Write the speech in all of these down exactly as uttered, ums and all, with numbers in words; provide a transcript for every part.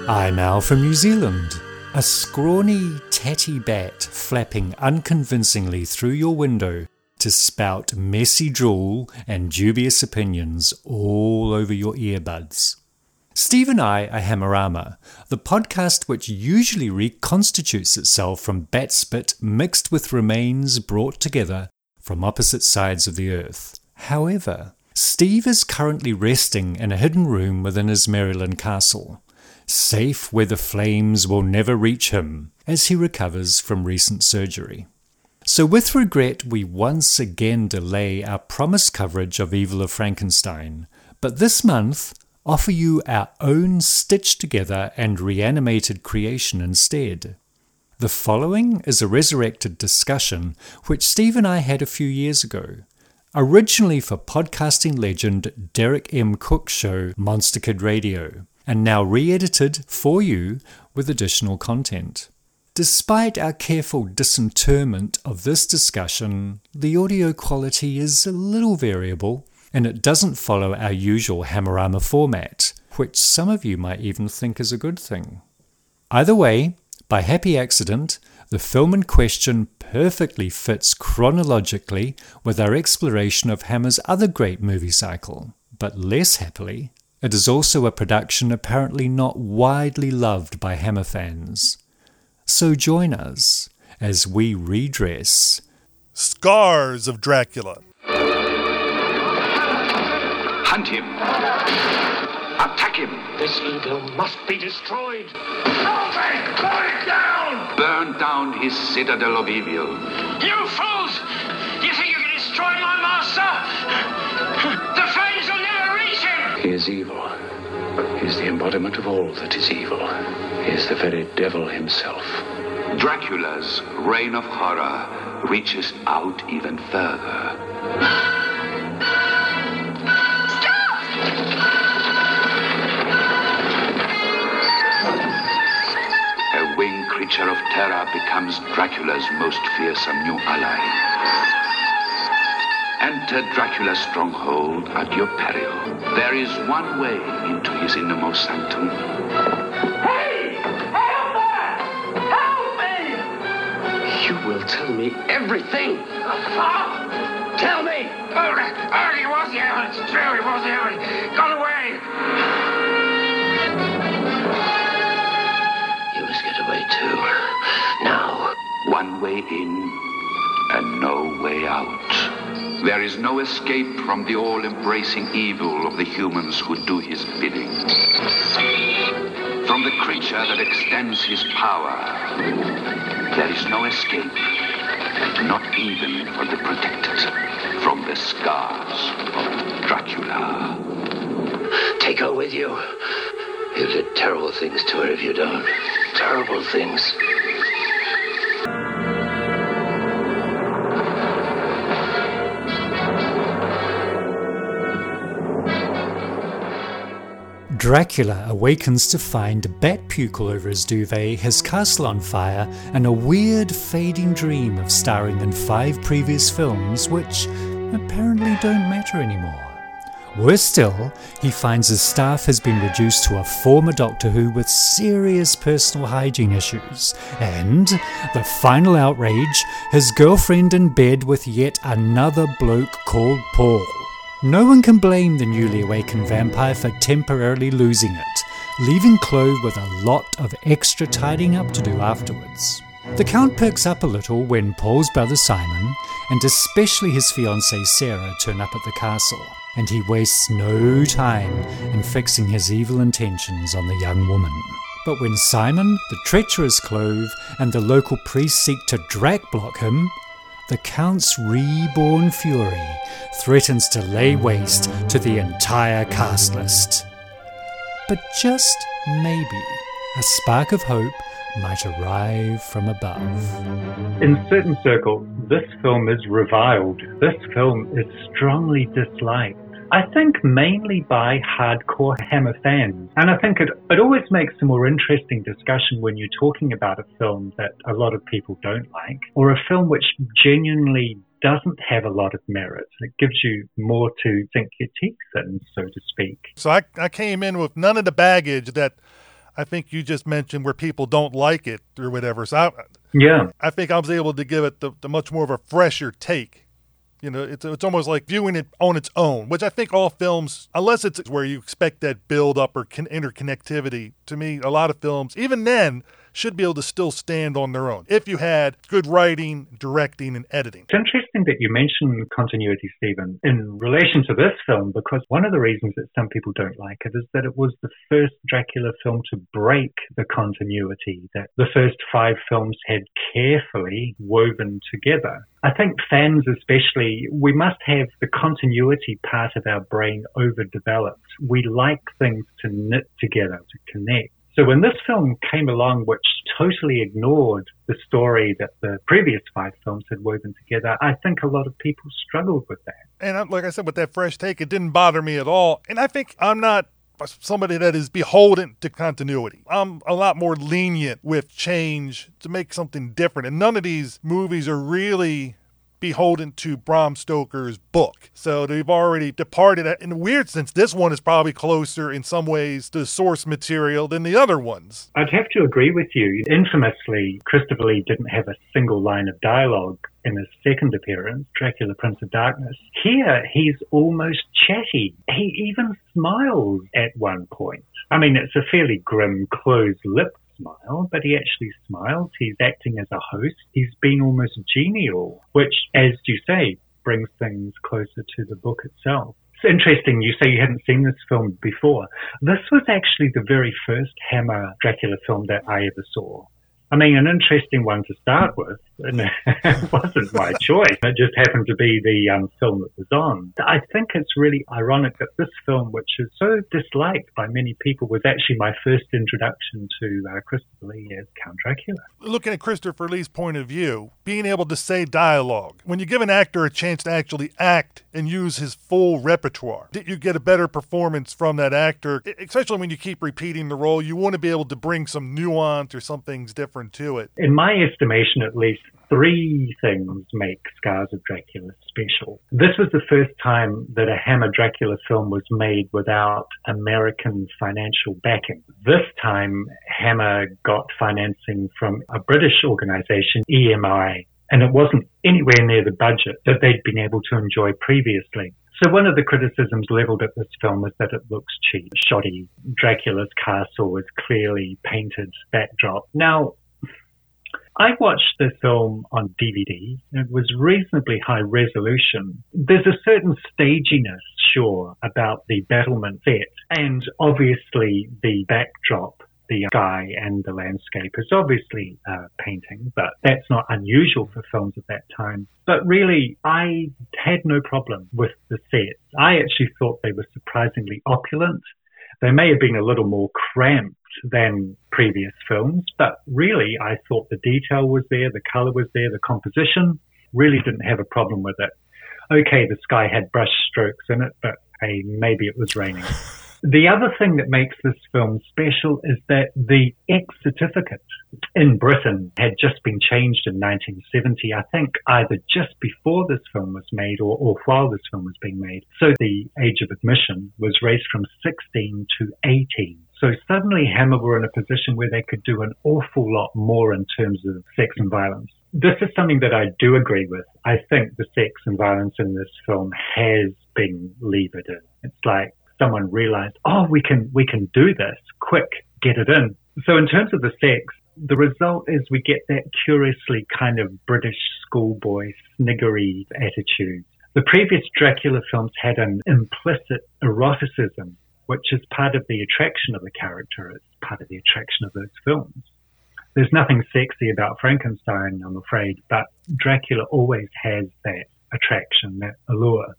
I'm Al from New Zealand. A scrawny, tatty bat flapping unconvincingly through your window to spout messy drool and dubious opinions all over your earbuds. Steve and I are Hammerama, the podcast which usually reconstitutes itself from bat spit mixed with remains brought together from opposite sides of the earth. However, Steve is currently resting in a hidden room within his Maryland castle, safe where the flames will never reach him as he recovers from recent surgery. So with regret, we once again delay our promised coverage of Evil of Frankenstein, but this month offer you our own stitched together and reanimated creation instead. The following is a resurrected discussion which Steve and I had a few years ago, originally for podcasting legend Derek M. Cook's show Monster Kid Radio, and now re-edited for you with additional content. Despite our careful disinterment of this discussion, the audio quality is a little variable, and it doesn't follow our usual Hammerama format, which some of you might even think is a good thing. Either way, by happy accident, the film in question perfectly fits chronologically with our exploration of Hammer's other great movie cycle, but less happily, it is also a production apparently not widely loved by Hammer fans. So join us as we redress Scars of Dracula. Hunt him. Attack him. This evil must be destroyed. Open! Burn it down! Burn down his citadel of evil. You fools! You think you can destroy my master? The flames will never reach him! He is evil. He is the embodiment of all that is evil. He is the very devil himself. Dracula's reign of horror reaches out even further. A winged creature of terror becomes Dracula's most fearsome new ally. Enter Dracula's stronghold at your peril. There is one way into his innermost sanctum. Hey! Help there! Help me! You will tell me everything. Ah! Tell me! Oh, oh, he was here. It's true, he was here. He got away. You must get away too. Now. One way in and no way out. There is no escape from the all-embracing evil of the humans who do his bidding. From the creature that extends his power, there is no escape, not even for the protected, from the scars of Dracula. Take her with you. You'll do terrible things to her if you don't. Terrible things. Dracula awakens to find bat puke all over his duvet, his castle on fire, and a weird fading dream of starring in five previous films which apparently don't matter anymore. Worse still, he finds his staff has been reduced to a former Doctor Who with serious personal hygiene issues, and, the final outrage, his girlfriend in bed with yet another bloke called Paul. No one can blame the newly awakened vampire for temporarily losing it, leaving Clove with a lot of extra tidying up to do afterwards. The Count perks up a little when Paul's brother Simon, and especially his fiancée Sarah, turn up at the castle, and he wastes no time in fixing his evil intentions on the young woman. But when Simon, the treacherous Clove, and the local priest seek to Drac block him, the Count's reborn fury threatens to lay waste to the entire cast list. But just maybe, a spark of hope might arrive from above. In certain circles, this film is reviled. This film is strongly disliked. I think mainly by hardcore Hammer fans. And I think it, it always makes a more interesting discussion when you're talking about a film that a lot of people don't like, or a film which genuinely doesn't have a lot of merit. It gives you more to sink your teeth in, so to speak. So I, I came in with none of the baggage that I think you just mentioned where people don't like it or whatever. So I, yeah, I think I was able to give it the, the much more of a fresher take. You know, it's it's almost like viewing it on its own, which I think all films, unless it's where you expect that build-up or con- interconnectivity, to me, a lot of films, even then, should be able to still stand on their own if you had good writing, directing, and editing. It's interesting that you mention continuity, Stephen, in relation to this film, because one of the reasons that some people don't like it is that it was the first Dracula film to break the continuity that the first five films had carefully woven together. I think fans especially, we must have the continuity part of our brain overdeveloped. We like things to knit together, to connect. So when this film came along, which totally ignored the story that the previous five films had woven together, I think a lot of people struggled with that. And like I said, with that fresh take, it didn't bother me at all. And I think I'm not somebody that is beholden to continuity. I'm a lot more lenient with change to make something different. And none of these movies are really beholden to Bram Stoker's book. So they've already departed. In a weird sense, this one is probably closer in some ways to the source material than the other ones. I'd have to agree with you. Infamously, Christopher Lee didn't have a single line of dialogue in his second appearance, Dracula, Prince of Darkness. Here, he's almost chatty. He even smiles at one point. I mean, it's a fairly grim, closed-lipped smile, but he actually smiles. He's acting as a host. He's been almost genial, which, as you say, brings things closer to the book itself. It's interesting, you say you hadn't seen this film before. This was actually the very first Hammer Dracula film that I ever saw. I mean, an interesting one to start with, and it wasn't my choice. It just happened to be the um, film that was on. I think it's really ironic that this film, which is so disliked by many people, was actually my first introduction to uh, Christopher Lee as Count Dracula. Looking at Christopher Lee's point of view, being able to say dialogue, when you give an actor a chance to actually act and use his full repertoire, you get a better performance from that actor, especially when you keep repeating the role. You want to be able to bring some nuance or some things different to it. In my estimation, at least, three things make Scars of Dracula special. This was the first time that a Hammer Dracula film was made without American financial backing. This time, Hammer got financing from a British organization, E M I, and it wasn't anywhere near the budget that they'd been able to enjoy previously. So one of the criticisms leveled at this film is that it looks cheap, shoddy. Dracula's castle is clearly painted backdrop. Now, I watched the film on D V D. It was reasonably high resolution. There's a certain staginess, sure, about the battlement set, and obviously the backdrop, the sky and the landscape is obviously uh, painting, but that's not unusual for films at that time. But really, I had no problem with the sets. I actually thought they were surprisingly opulent. They may have been a little more cramped than previous films, but really I thought the detail was there, the color was there, the composition. Really didn't have a problem with it. Okay, the sky had brush strokes in it, but hey, maybe it was raining. The other thing that makes this film special is that the X certificate in Britain had just been changed in nineteen seventy, I think either just before this film was made or, or while this film was being made. So the age of admission was raised from sixteen to eighteen. So suddenly Hammer were in a position where they could do an awful lot more in terms of sex and violence. This is something that I do agree with. I think the sex and violence in this film has been levered in. It's like someone realized, oh, we can we can do this. Quick, get it in. So in terms of the sex, the result is we get that curiously kind of British schoolboy sniggery attitude. The previous Dracula films had an implicit eroticism, which is part of the attraction of the character. It's part of the attraction of those films. There's nothing sexy about Frankenstein, I'm afraid, but Dracula always has that attraction, that allure.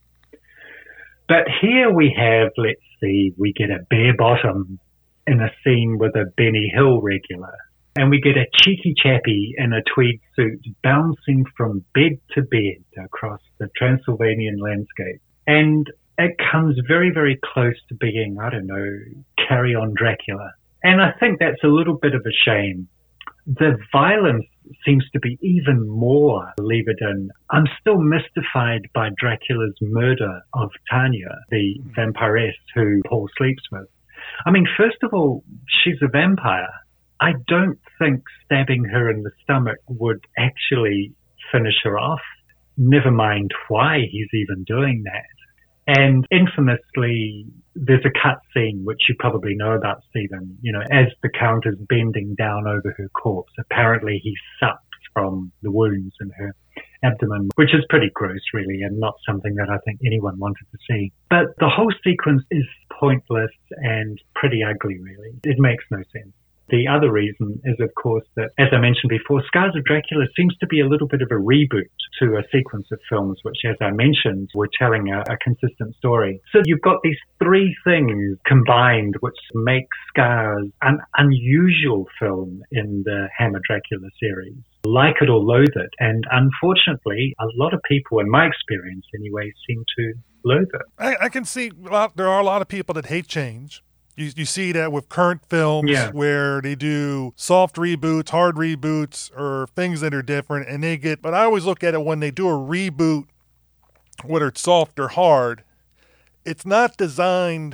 But here we have, let's see, we get a bare bottom in a scene with a Benny Hill regular. And we get a cheeky chappie in a tweed suit bouncing from bed to bed across the Transylvanian landscape. And it comes very, very close to being, I don't know, Carry On Dracula. And I think that's a little bit of a shame. The violence seems to be even more levered in. I'm still mystified by Dracula's murder of Tanya, the vampiress who Paul sleeps with. I mean, first of all, she's a vampire. I don't think stabbing her in the stomach would actually finish her off. Never mind why he's even doing that. And infamously, there's a cut scene, which you probably know about, Stephen. You know, as the Count is bending down over her corpse, apparently he sucks from the wounds in her abdomen, which is pretty gross, really, and not something that I think anyone wanted to see. But the whole sequence is pointless and pretty ugly, really. It makes no sense. The other reason is, of course, that, as I mentioned before, Scars of Dracula seems to be a little bit of a reboot to a sequence of films which, as I mentioned, were telling a, a consistent story. So you've got these three things combined which make Scars an unusual film in the Hammer Dracula series. Like it or loathe it. And unfortunately, a lot of people, in my experience anyway, seem to loathe it. I, I can see well, there are a lot of people that hate change. You, you see that with current films yeah. where they do soft reboots, hard reboots, or things that are different, and they get, but I always look at it when they do a reboot, whether it's soft or hard, it's not designed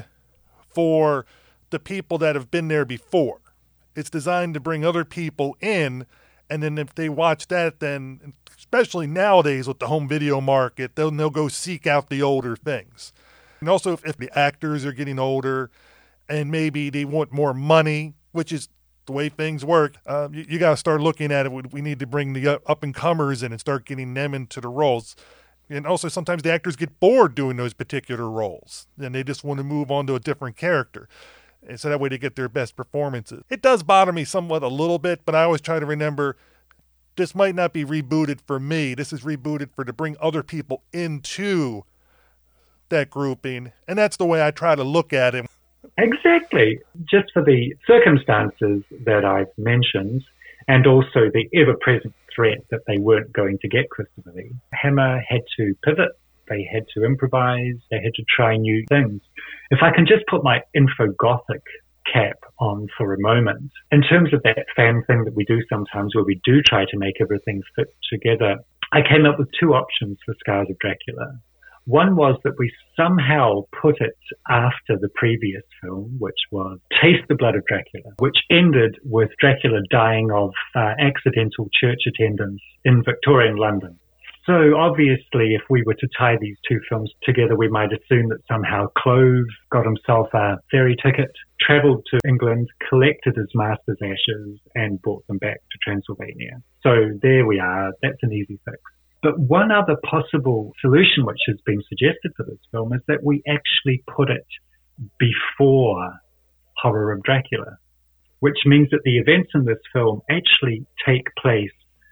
for the people that have been there before. It's designed to bring other people in, and then if they watch that, then, especially nowadays with the home video market, they'll, they'll go seek out the older things. And also if, if the actors are getting older, and maybe they want more money, which is the way things work. Uh, you you got to start looking at it. We need to bring the up-and-comers in and start getting them into the roles. And also sometimes the actors get bored doing those particular roles, and they just want to move on to a different character. And so that way they get their best performances. It does bother me somewhat a little bit, but I always try to remember this might not be rebooted for me. This is rebooted for to bring other people into that grouping. And that's the way I try to look at it. Exactly. Just for the circumstances that I've mentioned, and also the ever-present threat that they weren't going to get Christopher Lee, Hammer had to pivot, they had to improvise, they had to try new things. If I can just put my infogothic cap on for a moment, in terms of that fan thing that we do sometimes where we do try to make everything fit together, I came up with two options for Scars of Dracula. One was that we somehow put it after the previous film, which was Taste the Blood of Dracula, which ended with Dracula dying of uh, accidental church attendance in Victorian London. So obviously, if we were to tie these two films together, we might assume that somehow Clove got himself a ferry ticket, travelled to England, collected his master's ashes, and brought them back to Transylvania. So there we are. That's an easy fix. But one other possible solution which has been suggested for this film is that we actually put it before Horror of Dracula, which means that the events in this film actually take place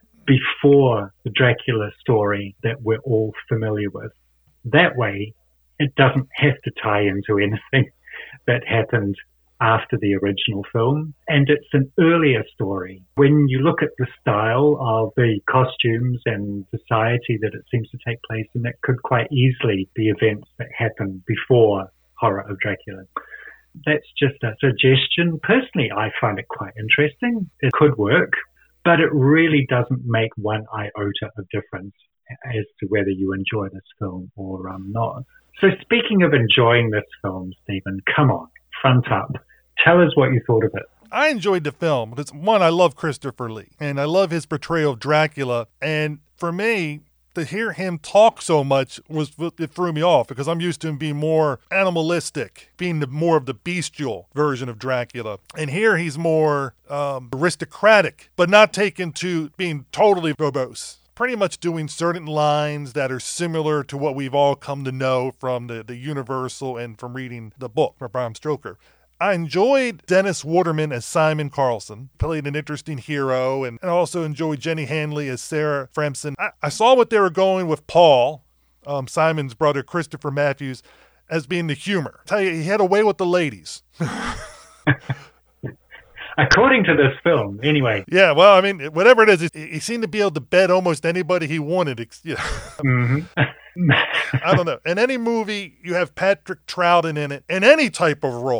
before the Dracula story that we're all familiar with. That way, it doesn't have to tie into anything that happened after the original film, and it's an earlier story. When you look at the style of the costumes and society that it seems to take place in, that could quite easily be events that happened before Horror of Dracula. That's just a suggestion. Personally, I find it quite interesting. It could work, but it really doesn't make one iota of difference as to whether you enjoy this film or um, not. So speaking of enjoying this film, Stephen, come on, front up. Tell us what you thought of it. I enjoyed the film because, one, I love Christopher Lee, and I love his portrayal of Dracula. And for me, to hear him talk so much was it threw me off because I'm used to him being more animalistic, being the, more of the bestial version of Dracula. And here he's more um, aristocratic, but not taken to being totally verbose. Pretty much doing certain lines that are similar to what we've all come to know from the, the Universal and from reading the book by Bram Stoker. I enjoyed Dennis Waterman as Simon Carlson, played an interesting hero, and, and I also enjoyed Jenny Hanley as Sarah Fremson. I, I saw what they were going with Paul, um, Simon's brother, Christopher Matthews, as being the humor. I tell you, he had a way with the ladies. According to this film, anyway. Yeah, well, I mean, whatever it is, he, he seemed to be able to bed almost anybody he wanted. Yeah. Mm-hmm. I don't know. In any movie, you have Patrick Troughton in it, in any type of role.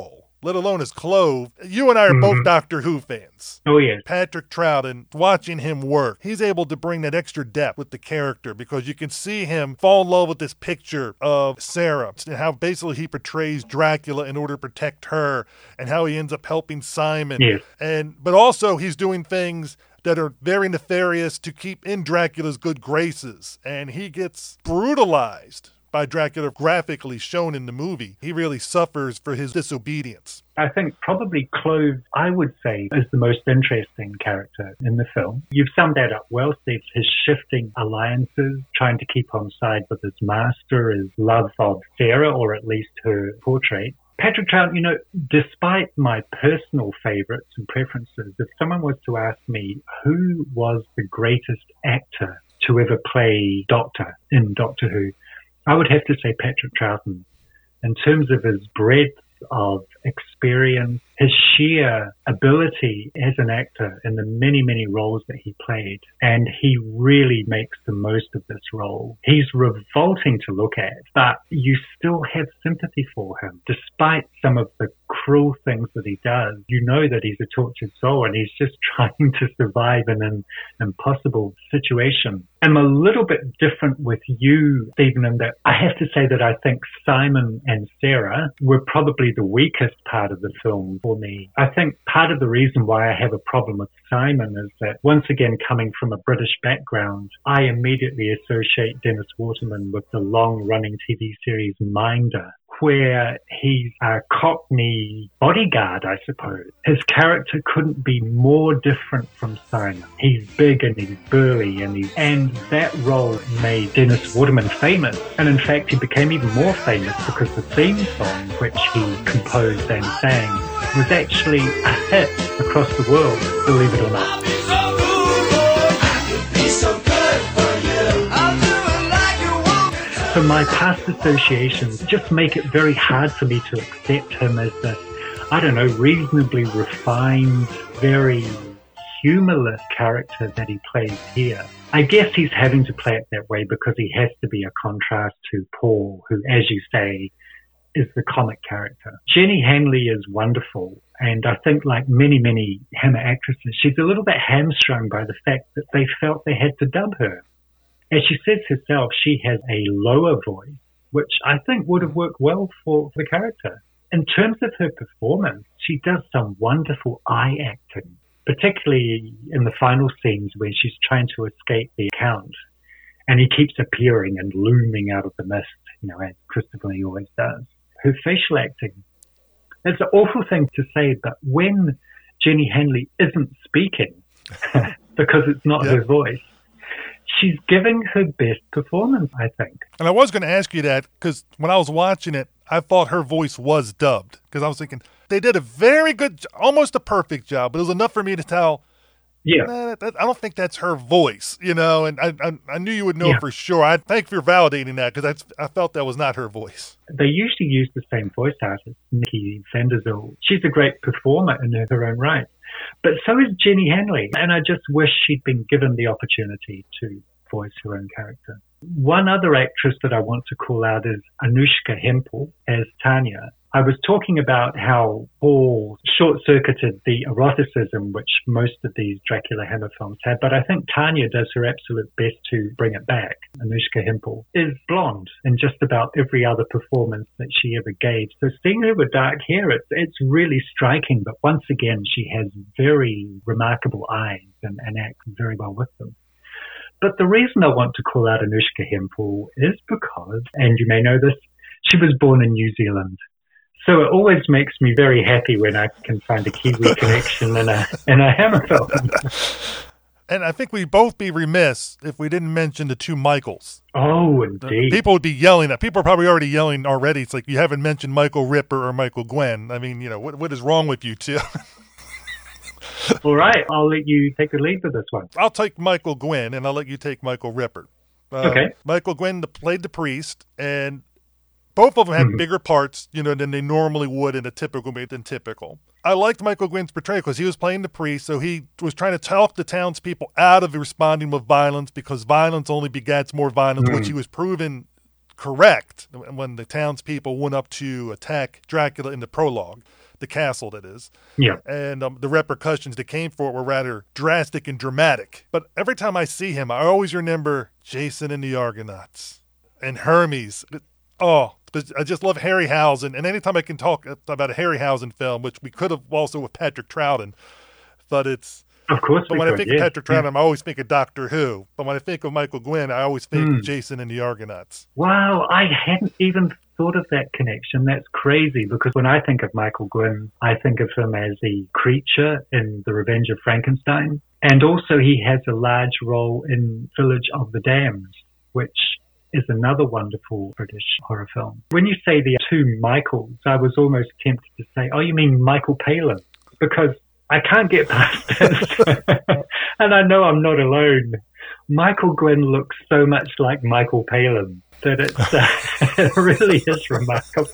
let alone his clothes. You and I are Mm-hmm. both Doctor Who fans. Oh, yes. Patrick Troughton, watching him work, he's able to bring that extra depth with the character because you can see him fall in love with this picture of Sarah and how basically he portrays Dracula in order to protect her and how he ends up helping Simon. Yes. And but also he's doing things that are very nefarious to keep in Dracula's good graces. And he gets brutalized by Dracula, graphically shown in the movie. He really suffers for his disobedience. I think probably Clove, I would say, is the most interesting character in the film. You've summed that up well, Steve. His shifting alliances, trying to keep on side with his master, his love of Sarah, or at least her portrait. Patrick Troughton, you know, despite my personal favorites and preferences, if someone was to ask me who was the greatest actor to ever play Doctor in Doctor Who, I would have to say Patrick Troughton. In terms of his breadth of experience, his sheer ability as an actor in the many, many roles that he played. And he really makes the most of this role. He's revolting to look at, but you still have sympathy for him. Despite some of the cruel things that he does, you know that he's a tortured soul and he's just trying to survive in an impossible situation. I'm a little bit different with you, Stephen, in that I have to say that I think Simon and Sarah were probably the weakest part of the film for me. I think part of the reason why I have a problem with Simon is that, once again, coming from a British background, I immediately associate Dennis Waterman with the long-running T V series Minder, where he's a Cockney bodyguard, I suppose. His character couldn't be more different from Simon. He's big and he's burly, and he's, and that role made Dennis Waterman famous. And in fact, he became even more famous because the theme song, which he composed and sang, was actually a hit across the world, believe it or not. So my past associations just make it very hard for me to accept him as this, I don't know, reasonably refined, very humorless character that he plays here. I guess he's having to play it that way because he has to be a contrast to Paul, who, as you say, is the comic character. Jenny Hanley is wonderful, and I think, like many, many Hammer actresses, she's a little bit hamstrung by the fact that they felt they had to dub her. As she says herself, she has a lower voice, which I think would have worked well for the character. In terms of her performance, she does some wonderful eye acting, particularly in the final scenes where she's trying to escape the Count, and he keeps appearing and looming out of the mist, you know, as Christopher Lee always does. Her facial acting, it's an awful thing to say, but when Jenny Hanley isn't speaking, because it's not yeah. her voice, she's giving her best performance, I think. And I was going to ask you that because when I was watching it, I thought her voice was dubbed because I was thinking they did a very good, almost a perfect job, but it was enough for me to tell, yeah, nah, that, that, I don't think that's her voice, you know, and I I, I knew you would know yeah. for sure. I thank you for validating that because I felt that was not her voice. They usually use the same voice artist, Nikki van der Zyl. She's a great performer in her own right. But so is Jenny Hanley, and I just wish she'd been given the opportunity to voice her own character. One other actress that I want to call out is Anushka Hempel as Tanya. I was talking about how Paul short-circuited the eroticism which most of these Dracula Hammer films had, but I think Tanya does her absolute best to bring it back. Anushka Hempel is blonde in just about every other performance that she ever gave. So seeing her with dark hair, it's, it's really striking, but once again, she has very remarkable eyes and, and acts very well with them. But the reason I want to call out Anushka Hempel is because, and you may know this, she was born in New Zealand. So it always makes me very happy when I can find a Kiwi connection in a in a Hammer film. And I think we'd both be remiss if we didn't mention the two Michaels. Oh, indeed. People would be yelling at. People are probably already yelling already. It's like you haven't mentioned Michael Ripper or Michael Gwen. I mean, you know, what what is wrong with you two? All right, I'll let you take the lead for this one. I'll take Michael Gwen, and I'll let you take Michael Ripper. Uh, okay. Michael Gwen played the priest, and both of them had mm-hmm. bigger parts, you know, than they normally would in a typical than typical. I liked Michael Gwen's portrayal because he was playing the priest, so he was trying to talk the townspeople out of responding with violence because violence only begets more violence, mm-hmm. which he was proven correct when the townspeople went up to attack Dracula in the prologue. the castle, that is. Yeah. And um, the repercussions that came for it were rather drastic and dramatic. But every time I see him, I always remember Jason and the Argonauts and Hermes. Oh, I just love Harryhausen. And anytime I can talk about a Harryhausen film, which we could have also with Patrick Troughton, but it's... Of course, but when could, I think yeah. of Patrick Troughton, yeah. I always think of Doctor Who. But when I think of Michael Gwynn, I always think mm. of Jason and the Argonauts. Wow, I hadn't even thought of that connection. That's crazy, because when I think of Michael Gwynn, I think of him as the creature in The Revenge of Frankenstein. And also he has a large role in Village of the Damned, which is another wonderful British horror film. When you say the two Michaels, I was almost tempted to say, oh, you mean Michael Palin? Because I can't get past this. And I know I'm not alone. Michael Gwynn looks so much like Michael Palin that it's, uh, it really is remarkable.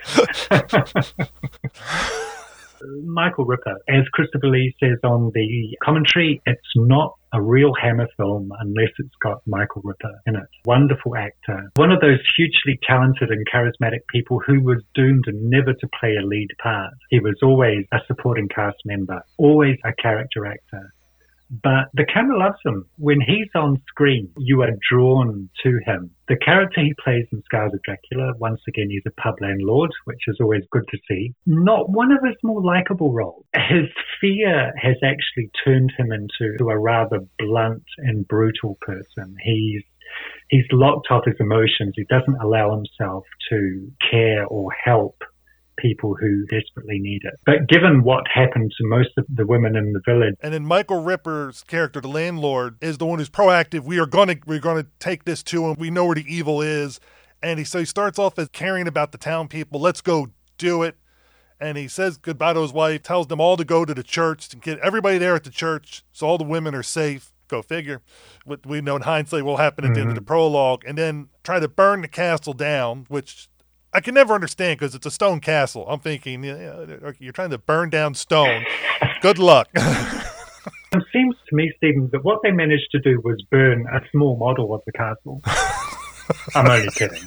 Michael Ripper, as Christopher Lee says on the commentary, it's not a real Hammer film unless it's got Michael Ripper in it. Wonderful actor. One of those hugely talented and charismatic people who was doomed never to play a lead part. He was always a supporting cast member, always a character actor. But the camera loves him. When he's on screen, you are drawn to him. The character he plays in Scars of Dracula, once again, he's a pub landlord, which is always good to see. Not one of his more likable roles. His fear has actually turned him into a rather blunt and brutal person. He's he's locked off his emotions. He doesn't allow himself to care or help people who desperately need it. But given what happened to most of the women in the village, and then Michael Ripper's character, the landlord, is the one who's proactive. We are gonna we're gonna take this to him. We know where the evil is, and he so he starts off as caring about the town people. Let's go do it. And he says goodbye to his wife, tells them all to go to the church, to get everybody there at the church so all the women are safe. Go figure. What we know in hindsight will happen at mm-hmm. the end of the prologue, and then try to burn the castle down, which I can never understand because it's a stone castle. I'm thinking, you know, you're trying to burn down stone. Good luck. It seems to me, Stephen, that what they managed to do was burn a small model of the castle. I'm only kidding.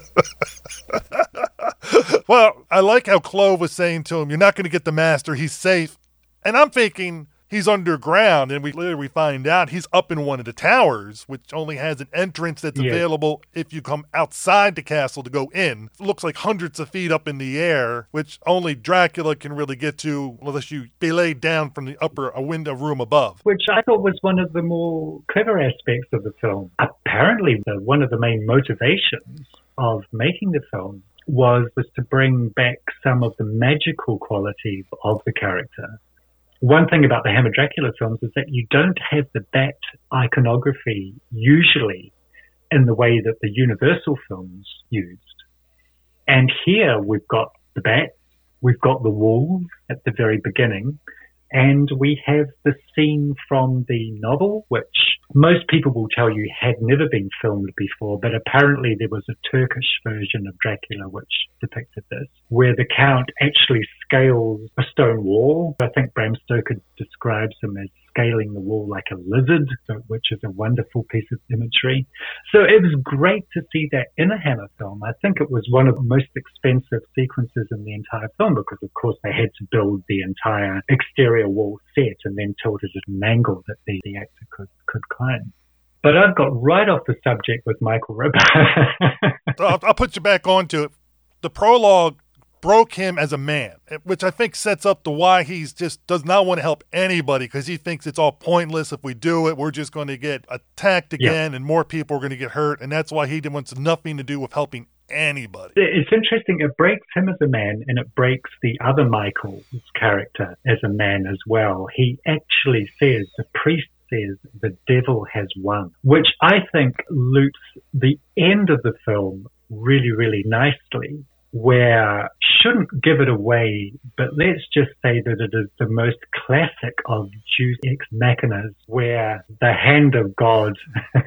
Well, I like how Clove was saying to him, you're not going to get the master. He's safe. And I'm thinking he's underground, and we later we find out he's up in one of the towers, which only has an entrance that's yeah. available if you come outside the castle to go in. It looks like hundreds of feet up in the air, which only Dracula can really get to unless you be laid down from the upper a window room above. Which I thought was one of the more clever aspects of the film. Apparently, the, one of the main motivations of making the film was, was to bring back some of the magical qualities of the character. One thing about the Hammer Dracula films is that you don't have the bat iconography usually in the way that the Universal films used. And here we've got the bats, we've got the wolves at the very beginning, and we have the scene from the novel, which most people will tell you had never been filmed before, but apparently there was a Turkish version of Dracula which depicted this, where the Count actually scales a stone wall. I think Bram Stoker describes him as scaling the wall like a lizard, which is a wonderful piece of imagery. So it was great to see that in a Hammer film. I think it was one of the most expensive sequences in the entire film because, of course, they had to build the entire exterior wall set and then tilted it and angle that the, the actor could, could climb. But I've got right off the subject with Michael Ripper. I'll, I'll put you back onto it. The prologue broke him as a man, which I think sets up the why he's just does not want to help anybody because he thinks it's all pointless. If we do it, we're just going to get attacked again yeah. and more people are going to get hurt. And that's why he wants nothing to do with helping anybody. It's interesting. It breaks him as a man and it breaks the other Michael's character as a man as well. He actually says, the priest says, the devil has won, which I think loops the end of the film really, really nicely, where shouldn't give it away, but let's just say that it is the most classic of Deus Ex Machinas, where the hand of God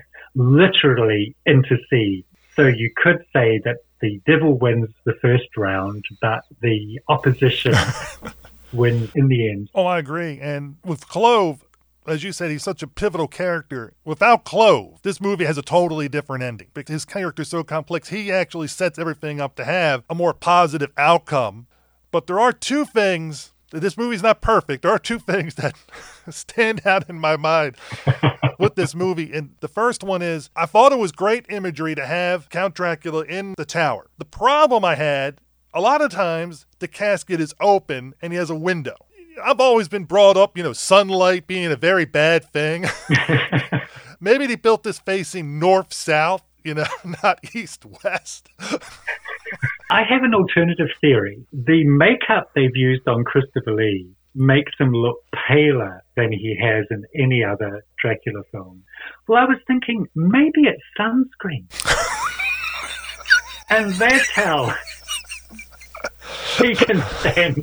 literally intercedes. So you could say that the devil wins the first round, but the opposition wins in the end. Oh, I agree. And with Clove, as you said, he's such a pivotal character. Without Clove, this movie has a totally different ending. Because his character is so complex, he actually sets everything up to have a more positive outcome. But there are two things, this movie's not perfect, there are two things that stand out in my mind with this movie. And the first one is, I thought it was great imagery to have Count Dracula in the tower. The problem I had, a lot of times the casket is open and he has a window. I've always been brought up, you know, sunlight being a very bad thing. Maybe they built this facing north-south, you know, not east-west. I have an alternative theory. The makeup they've used on Christopher Lee makes him look paler than he has in any other Dracula film. Well, I was thinking maybe it's sunscreen. And that's how he can stand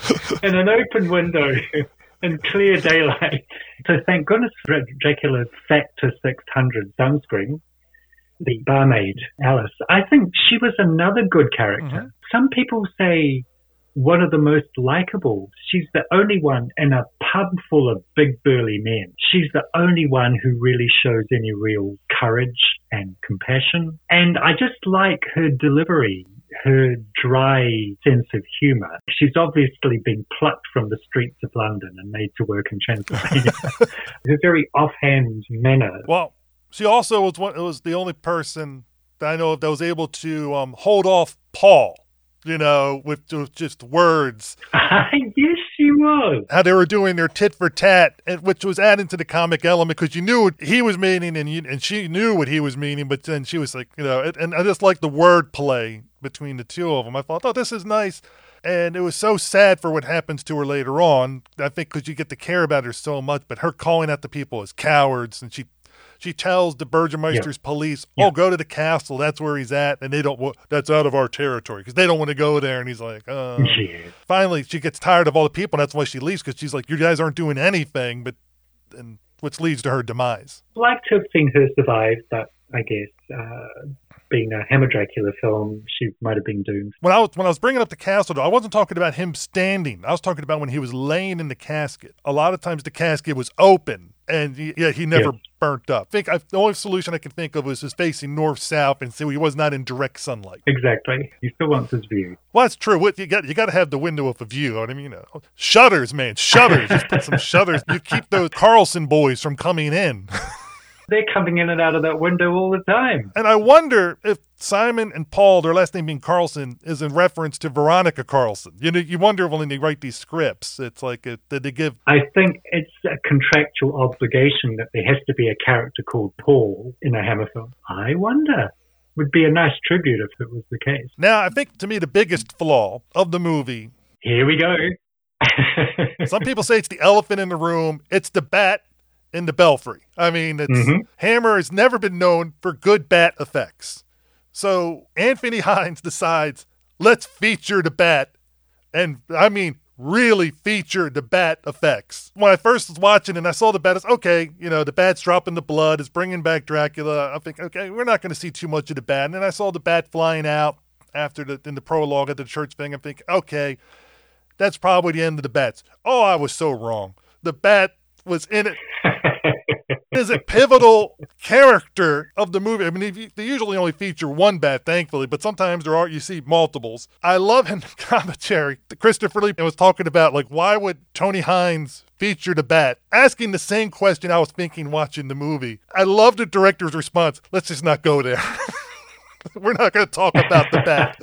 in an open window in clear daylight. So thank goodness for Dracula's Factor six hundred sunscreen. The barmaid, Alice, I think she was another good character. Mm-hmm. Some people say one of the most likable. She's the only one in a pub full of big burly men. She's the only one who really shows any real courage and compassion. And I just like her delivery, her dry sense of humour. She's obviously been plucked from the streets of London and made to work in Transylvania. Her very offhand manner. Well, she also was one, was the only person that I know of that was able to um, hold off Paul, you know, with, with just words. Yes, she was. How they were doing their tit for tat, which was adding to the comic element because you knew what he was meaning and you, and she knew what he was meaning, but then she was like, you know, and I just like the word play between the two of them. I thought, oh, this is nice. And it was so sad for what happens to her later on, I think, because you get to care about her so much, but her calling out the people as cowards, and she She tells the Burgermeister's yeah. police, oh, yeah. go to the castle. That's where he's at. And they don't, that's out of our territory because they don't want to go there. And he's like, oh. Yeah. Finally, she gets tired of all the people. And that's why she leaves because she's like, you guys aren't doing anything. But, and which leads to her demise. I'd like to have seen her survive, but I guess uh, being a Hammer Dracula film, she might have been doomed. When I was, when I was bringing up the castle, though, I wasn't talking about him standing. I was talking about when he was laying in the casket. A lot of times the casket was open. And he, yeah, he never yeah. burnt up. I think I, the only solution I can think of was just facing north-south and so he was not in direct sunlight. Exactly. He still wants his view. Well, that's true. What, you got you got to have the window of a view. I mean, you know, shutters, man, shutters. Just put some shutters. You keep those Carlson boys from coming in. They're coming in and out of that window all the time. And I wonder if Simon and Paul, their last name being Carlson, is in reference to Veronica Carlson. You know, you wonder when they write these scripts, it's like, it, did they give... I think it's a contractual obligation that there has to be a character called Paul in a Hammer film. I wonder. Would be a nice tribute if it was the case. Now, I think, to me, the biggest flaw of the movie... Here we go. Some people say it's the elephant in the room. It's the bat in the belfry. I mean, it's mm-hmm. Hammer has never been known for good bat effects. So Anthony Hines decides, let's feature the bat. And I mean, really feature the bat effects. When I first was watching and I saw the bat, it's okay, you know, the bat's dropping the blood, it's bringing back Dracula. I think, okay, we're not going to see too much of the bat. And then I saw the bat flying out after the, in the prologue at the church thing. I'm thinking, okay, that's probably the end of the bats. Oh, I was so wrong. The bat was in it. Is a pivotal character of the movie. I mean, they usually only feature one bat, thankfully, but sometimes there are, you see multiples. I love in the commentary, Christopher Lee was talking about, like, why would Tony Hines feature the bat? Asking the same question I was thinking watching the movie. I love the director's response. Let's just not go there. We're not going to talk about the bat.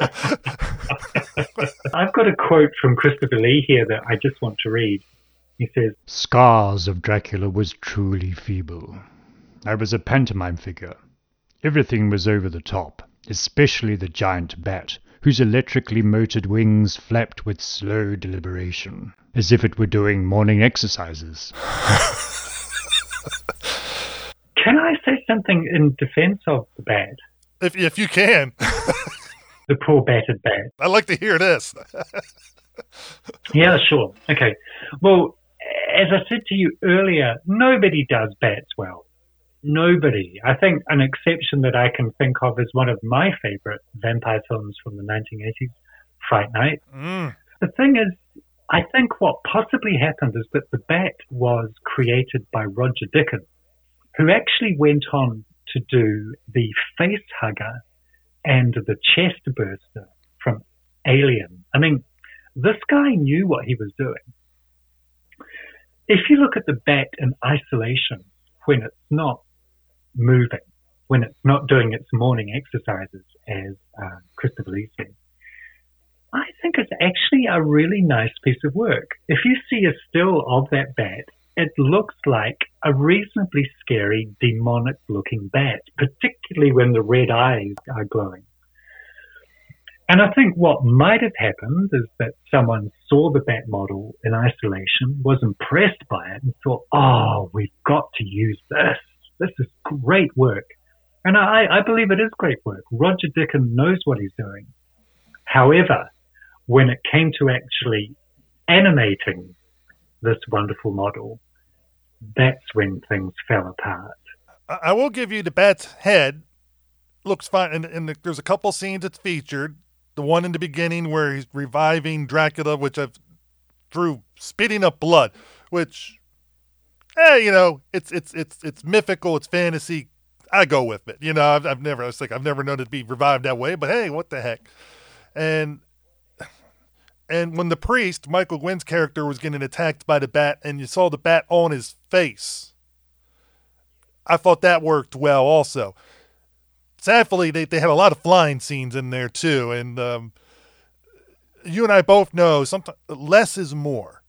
I've got a quote from Christopher Lee here that I just want to read. He says, Scars of Dracula was truly feeble. I was a pantomime figure. Everything was over the top, especially the giant bat, whose electrically motored wings flapped with slow deliberation, as if it were doing morning exercises. Can I say something in defense of the bat? If, if you can. The poor battered bat. I'd like to hear this. Yeah, sure. Okay. Well, as I said to you earlier, nobody does bats well. Nobody. I think an exception that I can think of is one of my favorite vampire films from the nineteen eighties, Fright Night. Mm. The thing is, I think what possibly happened is that the bat was created by Roger Dickens, who actually went on to do the face hugger and the chest burster from Alien. I mean, This guy knew what he was doing. If you look at the bat in isolation, when it's not moving, when it's not doing its morning exercises, as uh, Christopher Lee said, I think it's actually a really nice piece of work. If you see a still of that bat, it looks like a reasonably scary, demonic-looking bat, particularly when the red eyes are glowing. And I think what might have happened is that someone saw the bat model in isolation, was impressed by it, and thought, oh, we've got to use this. This is great work. And I, I believe it is great work. Roger Deakins knows what he's doing. However, when it came to actually animating this wonderful model, that's when things fell apart. I will give you the bat's head. Looks fine. And, and there's a couple scenes that's featured. The one in the beginning where he's reviving Dracula, which I've through spitting up blood, which, eh, you know, it's it's it's it's mythical, it's fantasy. I go with it. You know, I've, I've never, it's like I've never known it to be revived that way. But hey, what the heck? And and when the priest, Michael Gwynn's character, was getting attacked by the bat, and you saw the bat on his face, I thought that worked well also. Sadly, they, they had a lot of flying scenes in there too, and um, you and I both know sometimes less is more.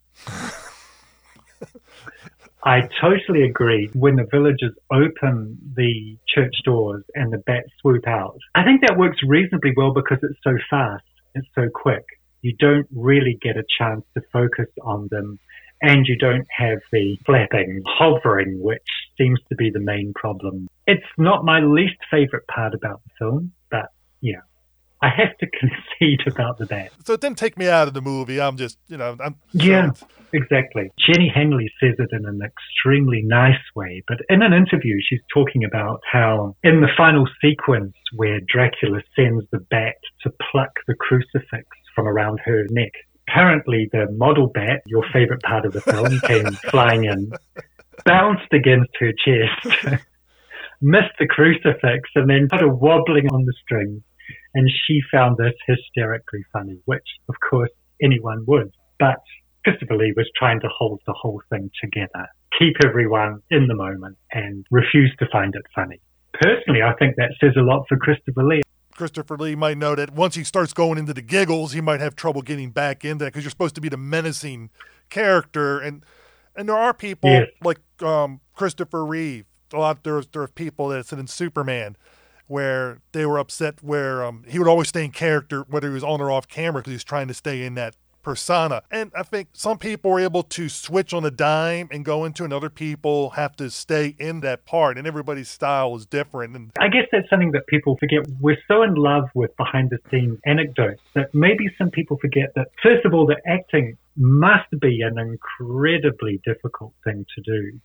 I totally agree. When the villagers open the church doors and the bats swoop out, I think that works reasonably well because it's so fast, it's so quick. You don't really get a chance to focus on them, and you don't have the flapping, hovering, which seems to be the main problem. It's not my least favorite part about the film, but yeah, I have to concede about the bat. So it didn't take me out of the movie. I'm just, you know, I'm. Yeah, exactly. Jenny Hanley says it in an extremely nice way, but in an interview, she's talking about how in the final sequence where Dracula sends the bat to pluck the crucifix from around her neck, apparently the model bat, your favorite part of the film, came flying in, bounced against her chest, missed the crucifix, and then started wobbling on the strings. And she found this hysterically funny, which, of course, anyone would. But Christopher Lee was trying to hold the whole thing together, keep everyone in the moment, and refuse to find it funny. Personally, I think that says a lot for Christopher Lee. Christopher Lee might know that once he starts going into the giggles, he might have trouble getting back into that because you're supposed to be the menacing character. And and there are people yes. like um, Christopher Reeve. A lot there, there are people that said in Superman where they were upset where um, he would always stay in character, whether he was on or off camera, because he was trying to stay in that persona. And I think some people were able to switch on a dime and go into, and other people have to stay in that part, and everybody's style is different. And I guess that's something that people forget. We're so in love with behind-the-scenes anecdotes that maybe some people forget that, first of all, that acting must be an incredibly difficult thing to do.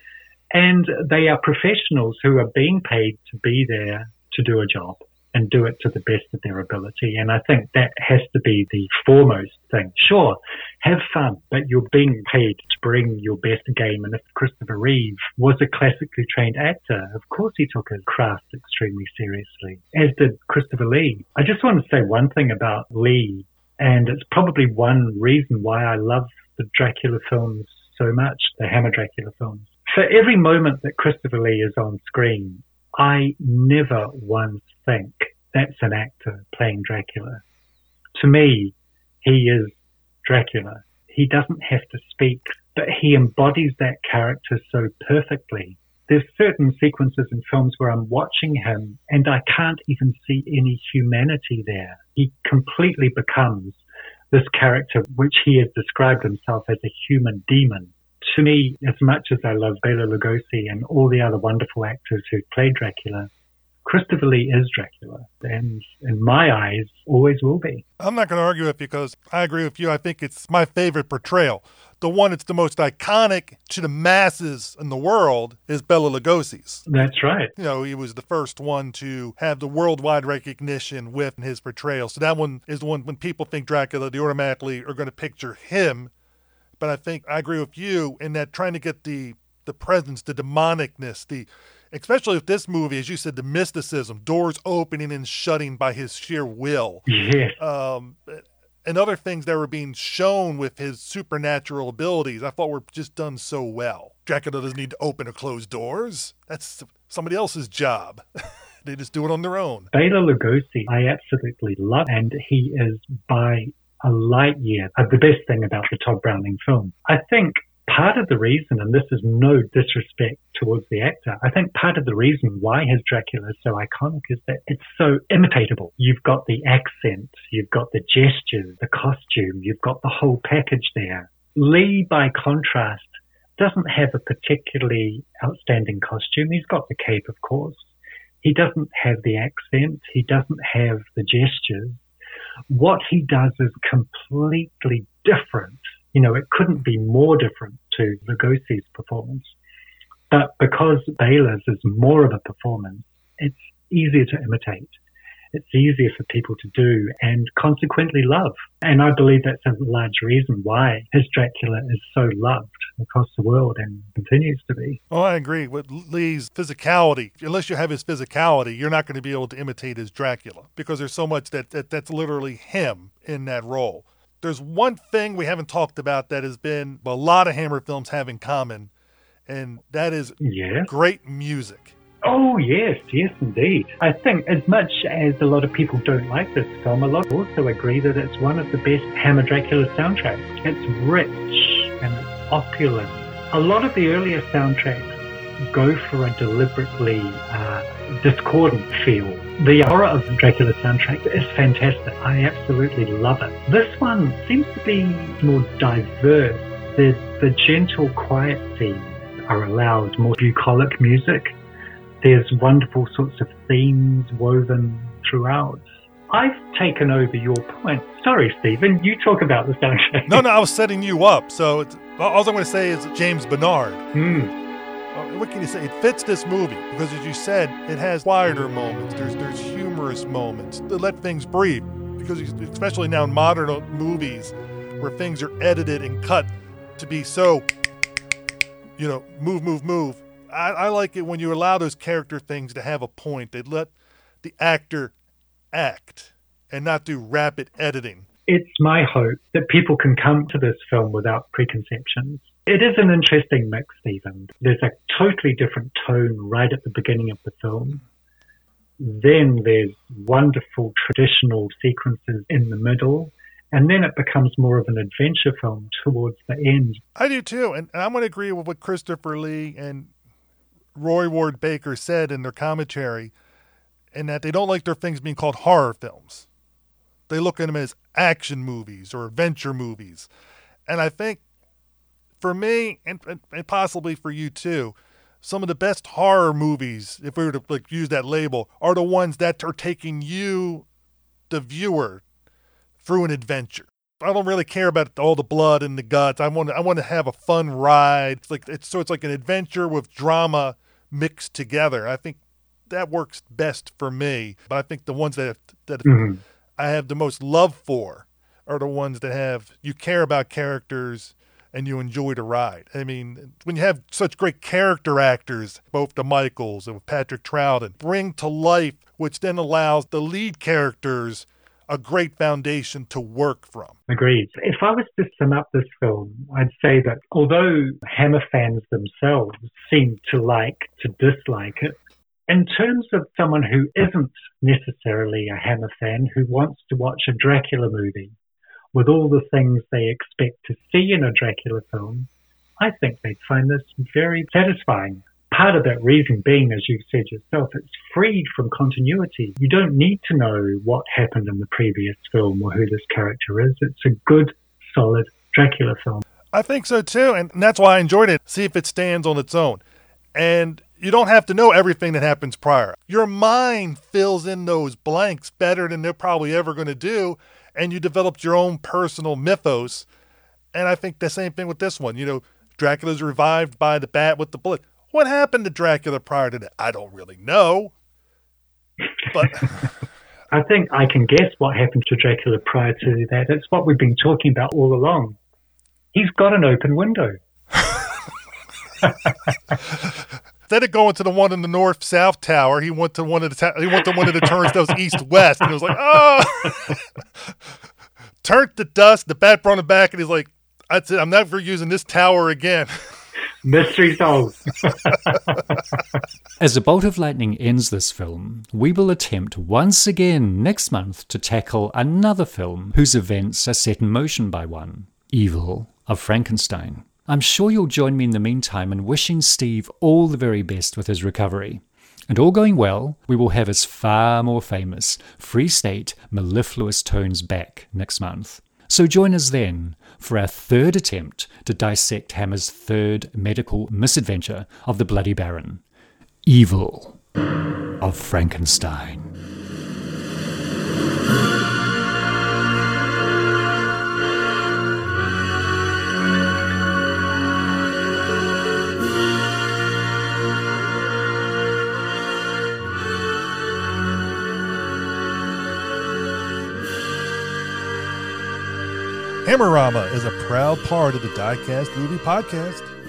And they are professionals who are being paid to be there to do a job and do it to the best of their ability. And I think that has to be the foremost thing. Sure, have fun, but you're being paid to bring your best game. And if Christopher Reeve was a classically trained actor, of course he took his craft extremely seriously, as did Christopher Lee. I just want to say one thing about Lee, and it's probably one reason why I love the Dracula films so much, the Hammer Dracula films. For every moment that Christopher Lee is on screen, I never once think that's an actor playing Dracula. To me, he is Dracula. He doesn't have to speak, but he embodies that character so perfectly. There's certain sequences in films where I'm watching him and I can't even see any humanity there. He completely becomes this character which he has described himself as a human demon. To me, as much as I love Bela Lugosi and all the other wonderful actors who played Dracula, Christopher Lee is Dracula, and in my eyes, always will be. I'm not going to argue with you because I agree with you. I think it's my favorite portrayal. The one that's the most iconic to the masses in the world is Bela Lugosi's. That's right. You know, he was the first one to have the worldwide recognition with his portrayal. So that one is the one when people think Dracula, they automatically are going to picture him. But I think I agree with you in that trying to get the the presence, the demonicness, the especially with this movie, as you said, the mysticism, doors opening and shutting by his sheer will. Yes. Um, and other things that were being shown with his supernatural abilities, I thought were just done so well. Dracula doesn't need to open or close doors. That's somebody else's job. They just do it on their own. Bela Lugosi, I absolutely love, and he is by a light year uh, the best thing about the Todd Browning film. I think part of the reason, and this is no disrespect towards the actor, I think part of the reason why his Dracula is so iconic is that it's so imitatable. You've got the accent, you've got the gestures, the costume, you've got the whole package there. Lee, by contrast, doesn't have a particularly outstanding costume. He's got the cape, of course. He doesn't have the accent. He doesn't have the gestures. What he does is completely different. You know, it couldn't be more different to Lugosi's performance. But because Bela's is more of a performance, it's easier to imitate. It's easier for people to do and consequently love. And I believe that's a large reason why his Dracula is so loved across the world and continues to be. Oh, I agree with Lee's physicality. Unless you have his physicality, you're not going to be able to imitate his Dracula because there's so much that, that that's literally him in that role. There's one thing we haven't talked about that has been a lot of Hammer films have in common, and that is yes. great music. Oh, yes, yes, indeed. I think as much as a lot of people don't like this film, a lot also agree that it's one of the best Hammer Dracula soundtracks. It's rich and it's opulent. A lot of the earlier soundtracks go for a deliberately uh, discordant feel. The aura of the Dracula soundtrack is fantastic. I absolutely love it. This one seems to be more diverse. The, the gentle, quiet scenes are allowed more bucolic music. There's wonderful sorts of themes woven throughout. I've taken over your point. Sorry, Stephen, you talk about the soundtrack. No, no, I was setting you up. So it's, all I'm going to say is James Bernard. Mm. Uh, what can you say? It fits this movie because, as you said, it has quieter moments. There's there's humorous moments that let things breathe. Because especially now in modern movies where things are edited and cut to be so, you know, move, move, move. I, I like it when you allow those character things to have a point. They let the actor act and not do rapid editing. It's my hope that people can come to this film without preconceptions. It is an interesting mix, Stephen. There's a totally different tone right at the beginning of the film. Then there's wonderful traditional sequences in the middle. And then it becomes more of an adventure film towards the end. I do too. And I'm going to agree with what Christopher Lee and Roy Ward Baker said in their commentary, in that they don't like their things being called horror films. They look at them as action movies or adventure movies. And I think for me, and, and possibly for you too, some of the best horror movies, if we were to like use that label, are the ones that are taking you, the viewer, through an adventure. I don't really care about all the blood and the guts. I want to, I want to have a fun ride. It's like it's so it's like an adventure with drama mixed together. I think that works best for me. But I think the ones that that mm-hmm. I have the most love for are the ones that have you care about characters and you enjoy the ride. I mean, when you have such great character actors, both the Michaels and Patrick Troughton, bring to life, which then allows the lead characters a great foundation to work from. Agreed. If I was to sum up this film, I'd say that although Hammer fans themselves seem to like to dislike it, in terms of someone who isn't necessarily a Hammer fan, who wants to watch a Dracula movie with all the things they expect to see in a Dracula film, I think they'd find this very satisfying. Part of that reason being, as you've said yourself, it's freed from continuity. You don't need to know what happened in the previous film or who this character is. It's a good, solid Dracula film. I think so too, and that's why I enjoyed it. See if it stands on its own. And you don't have to know everything that happens prior. Your mind fills in those blanks better than they're probably ever going to do, and you developed your own personal mythos. And I think the same thing with this one. You know, Dracula's revived by the bat with the bullet. What happened to Dracula prior to that? I don't really know. But I think I can guess what happened to Dracula prior to that. It's what we've been talking about all along. He's got an open window. Instead of going to the one in the north-south tower, he went to one of the ta- he went to one of the turns that was east-west, and it was like, oh, turned to dust. The bat brought him back, and he's like, that's it. I'm never using this tower again. Mystery solved. As A Bolt of Lightning ends this film, we will attempt once again next month to tackle another film whose events are set in motion by one, Evil of Frankenstein. I'm sure you'll join me in the meantime in wishing Steve all the very best with his recovery. And all going well, we will have his far more famous Free State mellifluous tones back next month. So join us then for our third attempt to dissect Hammer's third medical misadventure of the Bloody Baron, Evil of Frankenstein. Hammerama is a proud part of the Diecast Movie Podcast.